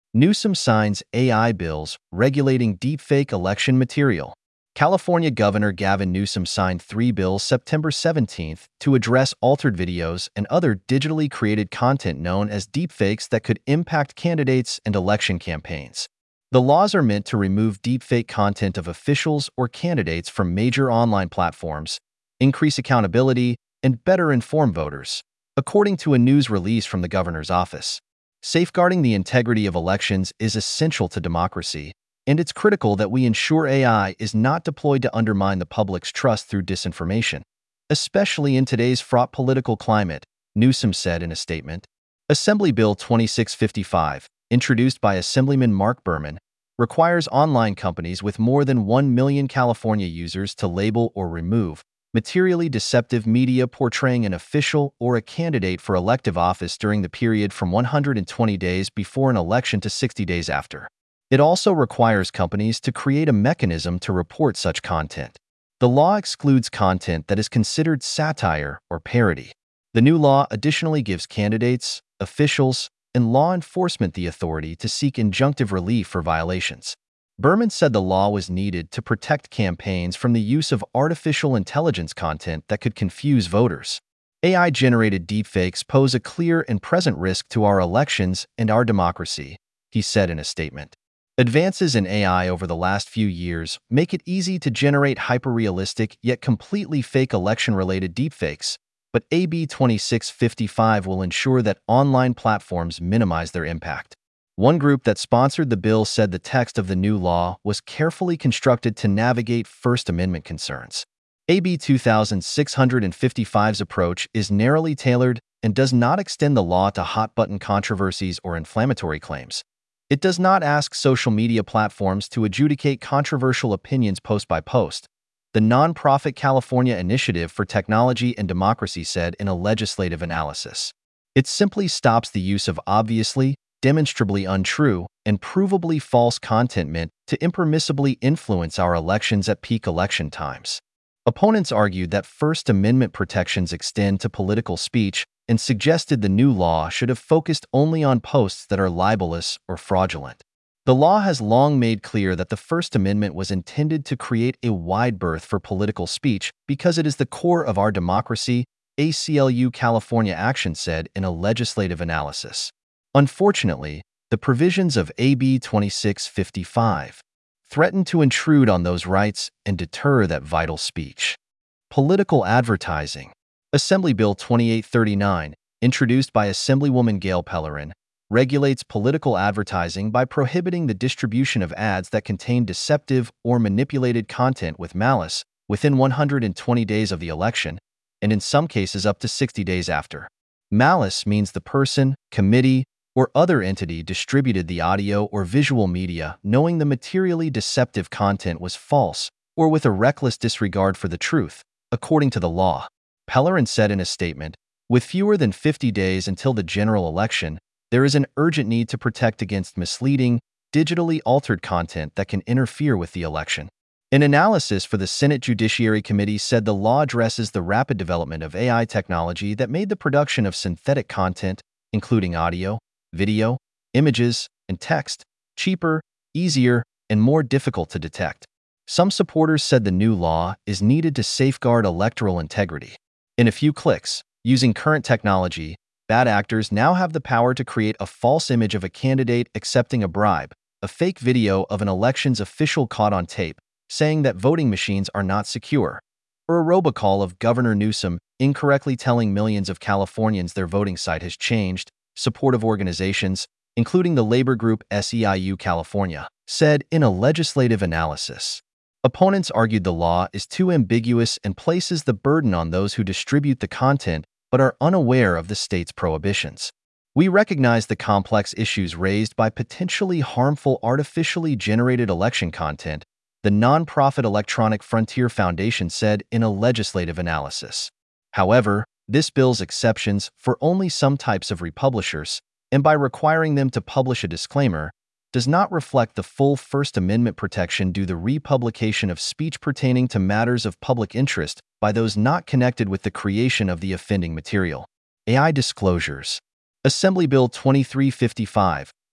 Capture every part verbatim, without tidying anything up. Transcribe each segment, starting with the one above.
Newsom signs A I bills regulating deepfake election material. California Governor Gavin Newsom signed three bills September seventeenth to address altered videos and other digitally created content known as deepfakes that could impact candidates and election campaigns. The laws are meant to remove deepfake content of officials or candidates from major online platforms, increase accountability, and better inform voters, according to a news release from the governor's office. Safeguarding the integrity of elections is essential to democracy, and it's critical that we ensure A I is not deployed to undermine the public's trust through disinformation, especially in today's fraught political climate, Newsom said in a statement. Assembly Bill twenty-six fifty-five, introduced by Assemblyman Mark Berman, requires online companies with more than one million California users to label or remove materially deceptive media portraying an official or a candidate for elective office during the period from one hundred twenty days before an election to sixty days after. It also requires companies to create a mechanism to report such content. The law excludes content that is considered satire or parody. The new law additionally gives candidates, officials, and law enforcement the authority to seek injunctive relief for violations. Berman said the law was needed to protect campaigns from the use of artificial intelligence content that could confuse voters. A I-generated deepfakes pose a clear and present risk to our elections and our democracy, he said in a statement. Advances in A I over the last few years make it easy to generate hyper-realistic yet completely fake election-related deepfakes, but A B twenty-six fifty-five will ensure that online platforms minimize their impact. One group that sponsored the bill said the text of the new law was carefully constructed to navigate First Amendment concerns. A B twenty-six fifty-five's approach is narrowly tailored and does not extend the law to hot-button controversies or inflammatory claims. It does not ask social media platforms to adjudicate controversial opinions post by post, the nonprofit California Initiative for Technology and Democracy said in a legislative analysis. It simply stops the use of obviously, demonstrably untrue, and provably false content meant to impermissibly influence our elections at peak election times. Opponents argued that First Amendment protections extend to political speech and suggested the new law should have focused only on posts that are libelous or fraudulent. The law has long made clear that the First Amendment was intended to create a wide berth for political speech because it is the core of our democracy, A C L U California Action said in a legislative analysis. Unfortunately, the provisions of A B twenty-six fifty-five threaten to intrude on those rights and deter that vital speech. Political advertising. Assembly Bill twenty-eight thirty-nine, introduced by Assemblywoman Gail Pellerin, regulates political advertising by prohibiting the distribution of ads that contain deceptive or manipulated content with malice within one hundred twenty days of the election, and in some cases up to sixty days after. Malice means the person, committee, or other entity distributed the audio or visual media knowing the materially deceptive content was false or with a reckless disregard for the truth, according to the law. Pellerin said in a statement, with fewer than fifty days until the general election, there is an urgent need to protect against misleading, digitally altered content that can interfere with the election. An analysis for the Senate Judiciary Committee said the law addresses the rapid development of A I technology that made the production of synthetic content, including audio, video, images, and text, cheaper, easier, and more difficult to detect. Some supporters said the new law is needed to safeguard electoral integrity. In a few clicks, using current technology, bad actors now have the power to create a false image of a candidate accepting a bribe, a fake video of an election's official caught on tape, saying that voting machines are not secure, or a robocall of Governor Newsom incorrectly telling millions of Californians their voting site has changed. Supportive organizations, including the labor group S E I U California, said in a legislative analysis. Opponents argued the law is too ambiguous and places the burden on those who distribute the content but are unaware of the state's prohibitions. We recognize the complex issues raised by potentially harmful artificially generated election content, the nonprofit Electronic Frontier Foundation said in a legislative analysis. However, this bill's exceptions for only some types of republishers, and by requiring them to publish a disclaimer, does not reflect the full First Amendment protection due to the republication of speech pertaining to matters of public interest by those not connected with the creation of the offending material. A I disclosures. Assembly Bill twenty-three fifty-five,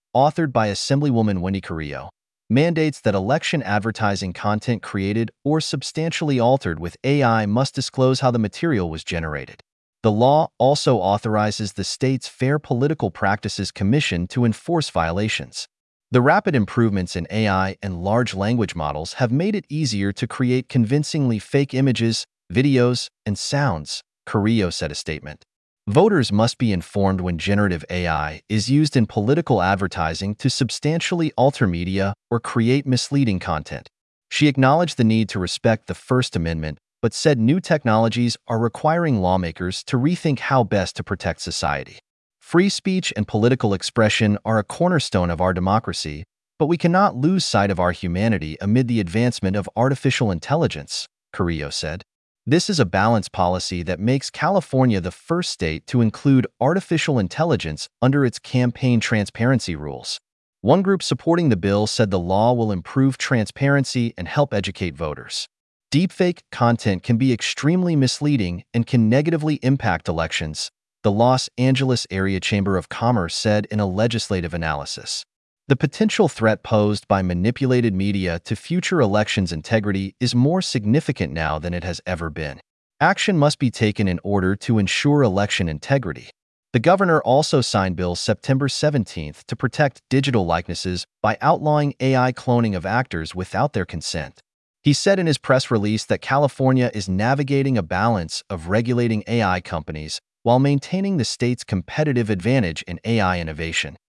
authored by Assemblywoman Wendy Carrillo, mandates that election advertising content created or substantially altered with A I must disclose how the material was generated. The law also authorizes the state's Fair Political Practices Commission to enforce violations. The rapid improvements in A I and large language models have made it easier to create convincingly fake images, videos, and sounds, Carrillo said in a statement. Voters must be informed when generative A I is used in political advertising to substantially alter media or create misleading content. She acknowledged the need to respect the First Amendment, but said new technologies are requiring lawmakers to rethink how best to protect society. Free speech and political expression are a cornerstone of our democracy, but we cannot lose sight of our humanity amid the advancement of artificial intelligence, Carrillo said. This is a balanced policy that makes California the first state to include artificial intelligence under its campaign transparency rules. One group supporting the bill said the law will improve transparency and help educate voters. Deepfake content can be extremely misleading and can negatively impact elections, the Los Angeles Area Chamber of Commerce said in a legislative analysis. The potential threat posed by manipulated media to future elections' integrity is more significant now than it has ever been. Action must be taken in order to ensure election integrity. The governor also signed Bill September seventeenth to protect digital likenesses by outlawing A I cloning of actors without their consent. He said in his press release that California is navigating a balance of regulating A I companies while maintaining the state's competitive advantage in A I innovation.